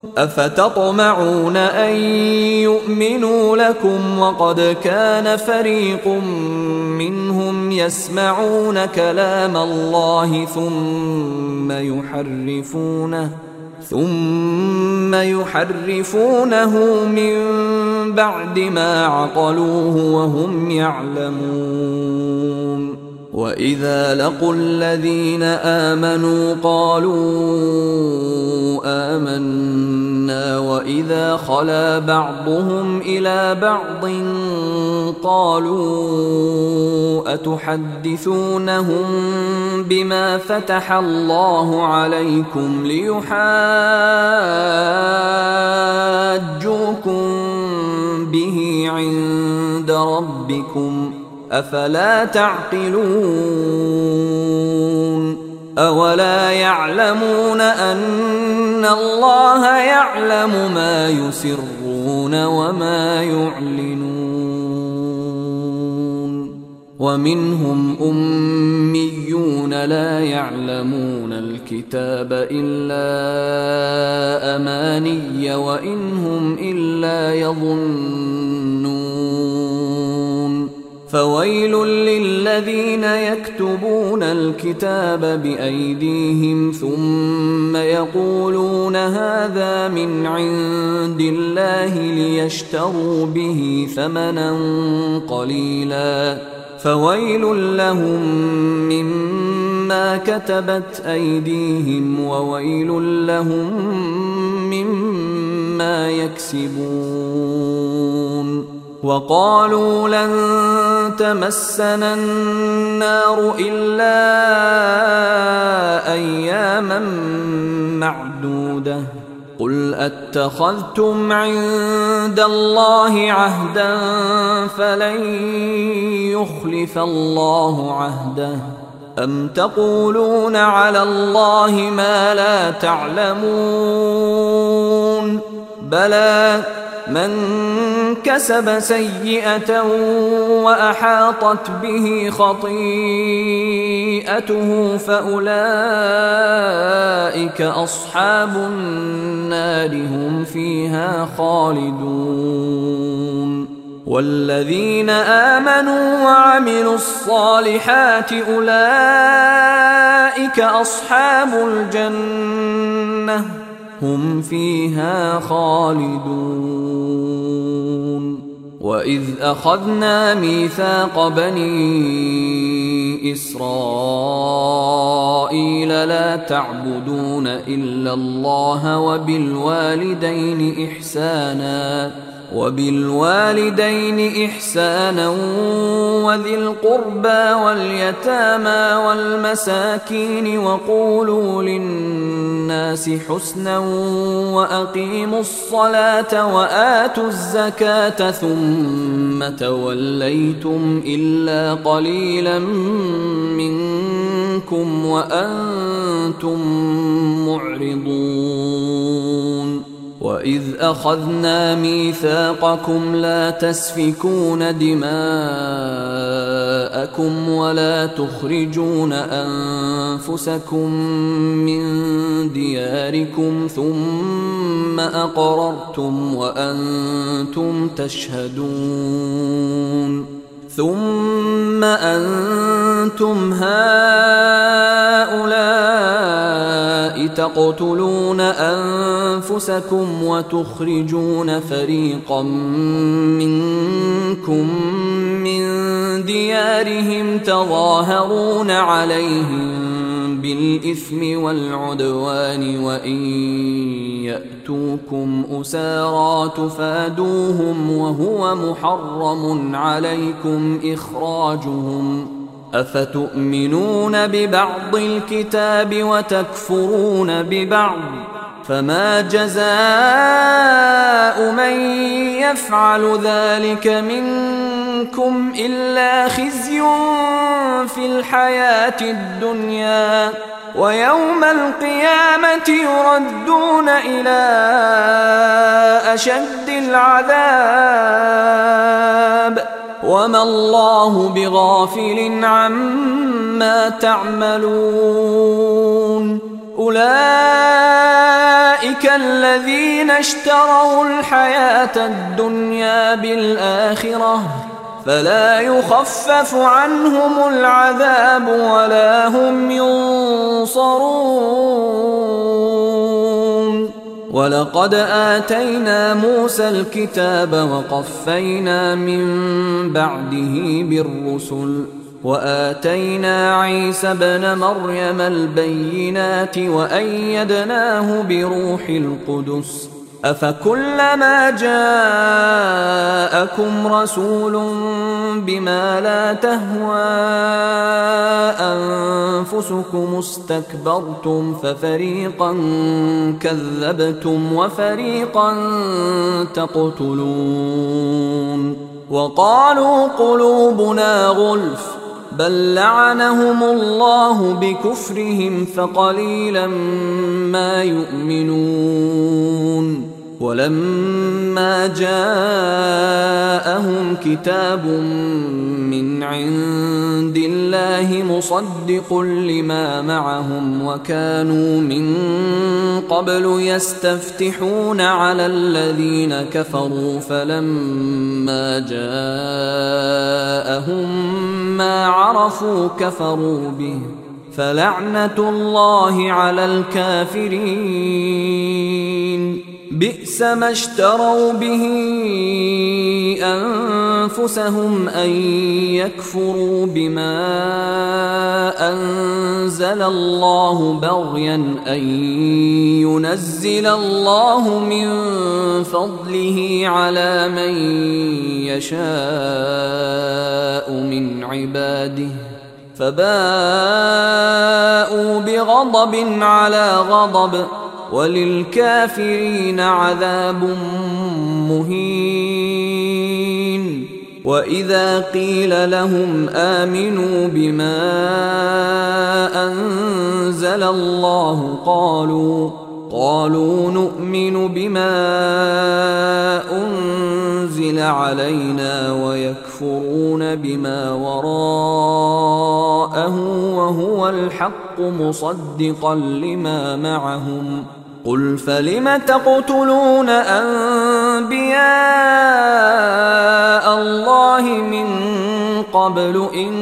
أفتطمعون أن يؤمنوا لكم وقد كان فريق منهم يسمعون كلام الله ثم يحرفونه من بعد ما عقلوه وهم يعلمون. وإذا لقوا الذين آمنوا قالوا آمنا وإذا خلا بعضهم إلى بعض قالوا أتحدثونهم بما فتح الله عليكم ليحاجوكم به عند ربكم أفلا تعقلون. أولا يعلمون أن الله يعلم ما يسرون وما يعلنون. ومنهم أميون لا يعلمون الكتاب إلا أماني وإن هم إلا يظنون. فويل للذين يكتبون الكتاب بأيديهم ثم يقولون هذا من عند الله ليشتروا به ثمنا قليلا فويل لهم مما كتبت أيديهم وويل لهم مما يكسبون. وقالوا لن تمسنا النار إلا أياما معدودة قل أتخذتم عند الله عهدا فلن يخلف الله عهده أم تقولون على الله ما لا تعلمون. بلى من كسب سيئة وأحاطت به خطيئته فأولئك أصحاب النار هم فيها خالدون. والذين آمنوا وعملوا الصالحات أولئك أصحاب الجنة هم فيها خالدون. وإذ أخذنا ميثاق بني إسرائيل لا تعبدون إلا الله وبالوالدين إحسانا وذي القربى واليتامى والمساكين وقولوا للناس حسنا وأقيموا الصلاة وآتوا الزكاة ثم توليتم إلا قليلا منكم وأنتم معرضون. وإذ أخذنا ميثاقكم لا تسفكون دماءكم ولا تخرجون أنفسكم من دياركم ثم أقررتم وأنتم تشهدون. ثم أنتم هؤلاء تقتلون أنفسكم وتخرجون فريقا منكم من ديارهم تظاهرون عليهم بالإثم والعدوان وإن يأتوكم أسارى تفادوهم وهو محرم عليكم إخراجهم أفتؤمنون ببعض الكتاب وتكفرون ببعض فما جزاء من يفعل ذلك منكم إلا خزي في الحياة الدنيا ويوم القيامة يردون إلى أشد العذاب وما الله بغافل عما تعملون. أولئك الذين اشتروا الحياة الدنيا بالآخرة فلا يخفف عنهم العذاب ولا هم ينصرون. ولقد آتينا موسى الكتاب وقفينا من بعده بالرسل وآتينا عيسى ابن مريم البينات وأيدناه بروح القدس أفكلما جاءكم رسول بما لا تهوى أنفسكم استكبرتم ففريقا كذبتم وفريقا تقتلون وقالوا قلوبنا غلف بل لعنهم الله بكفرهم فقليلا ما يؤمنون. ولما جاءهم كتاب من عند الله مصدق لما معهم وكانوا من قبل يستفتحون على الذين كفروا فلما جاءهم ما عرفوا كفروا به فلعنة الله على الكافرين. بئس ما اشتروا به أنفسهم أن يكفروا بما أنزل الله بغيا أن ينزل الله من فضله على من يشاء من عباده فباءوا بغضب على غضب وللكافرين عذاب مهين. وإذا قيل لهم آمنوا بما أنزل الله قالوا نؤمن بما أنزل علينا ويكفرون بما وراءه وهو الحق مصدقا لما معهم قل فلم تقتلون أنبياء الله من قبل إن